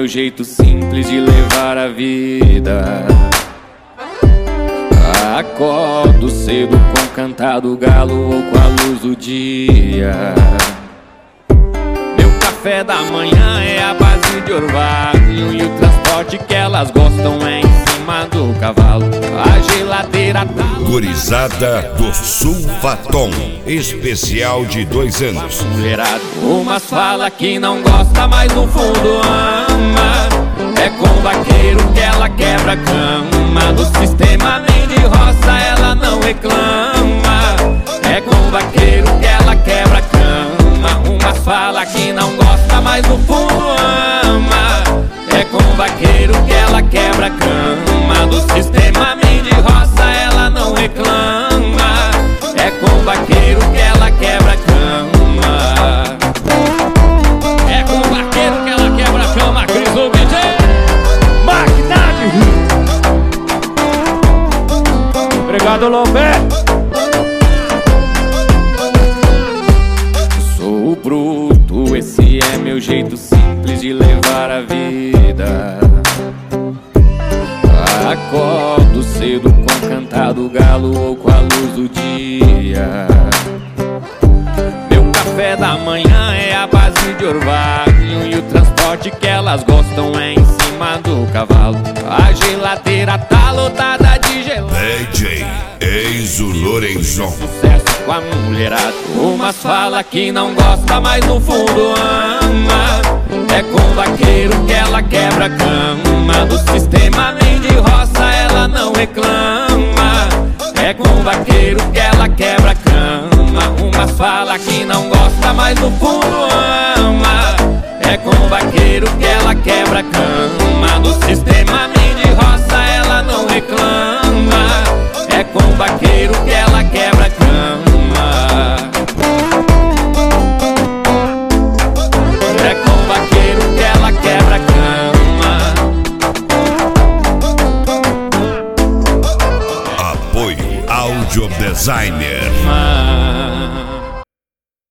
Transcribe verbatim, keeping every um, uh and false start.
jeito simples de levar a vida. Acordo cedo com o cantar do galo ou com a luz do dia. Meu café da manhã é a base de orvalho, e o transporte que elas gostam é em cima do cavalo. A geladeira tá... Gurizada do Sulvaton, especial de dois anos. Mulherada, umas fala que não gosta, mas no fundo ama. É com o vaqueiro que ela quebra a cama. Do sistema nem de roça ela não reclama. É com o vaqueiro que ela quebra a cama. Umas fala que não gosta, mas no fundo ama. É com o vaqueiro que ela quebra a cama. Do sistema nem de roça ela não reclama. É com o vaqueiro que ela quebra a cama. É com o vaqueiro que ela quebra a cama. Cris o D J Magnade. Obrigado, Lomé. Sou bruto, esse é meu jeito simples de levar a vida. Acordo cedo com o cantar do galo ou com a luz do dia. Meu café da manhã é a base de orvalho, e o transporte que elas gostam é em cima do cavalo. A geladeira tá lotada de gelado. D J Enzo Lorenzon. Sucesso com a mulherada. Umas fala que não gosta, mas no fundo ama. É com o vaqueiro que ela quebra a cama. Do sistema nem de roça ela não reclama. É com o vaqueiro que ela quebra a cama. Umas fala que não gosta, mas no fundo ama. É com o vaqueiro que ela quebra a cama. Do sistema nem de roça ela não reclama. É com o vaqueiro que ela quebra a cama. É com o vaqueiro que ela quebra a cama. Apoio Audio Designer.